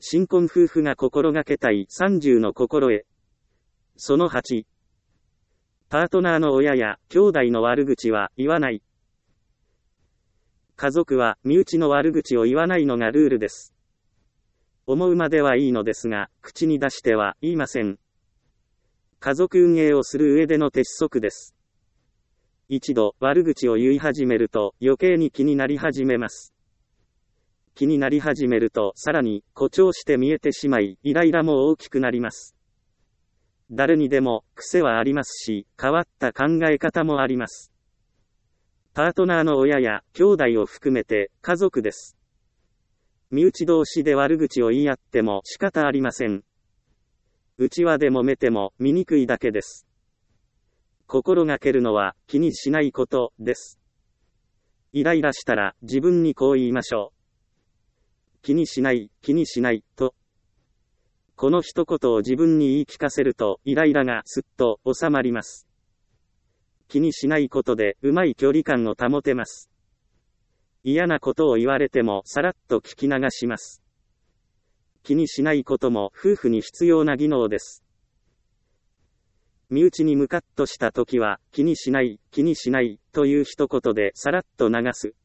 新婚夫婦が心がけたい30の心得。その8。パートナーの親や兄弟の悪口は言わない。家族は身内の悪口を言わないのがルールです。思うまではいいのですが、口に出しては言いません。家族運営をする上での鉄則です。一度悪口を言い始めると余計に気になり始めます。気になり始めるとさらに誇張して見えてしまい、イライラも大きくなります。誰にでも癖はありますし、変わった考え方もあります。パートナーの親や兄弟を含めて家族です。身内同士で悪口を言い合っても仕方ありません。内輪で揉めても醜いだけです。心がけるのは気にしないことです。イライラしたら自分にこう言いましょう。気にしない、気にしない、と。この一言を自分に言い聞かせると、イライラがすっと収まります。気にしないことで、うまい距離感を保てます。嫌なことを言われても、さらっと聞き流します。気にしないことも、夫婦に必要な技能です。身内にムカッとしたときは、気にしない、気にしない、という一言で、さらっと流す。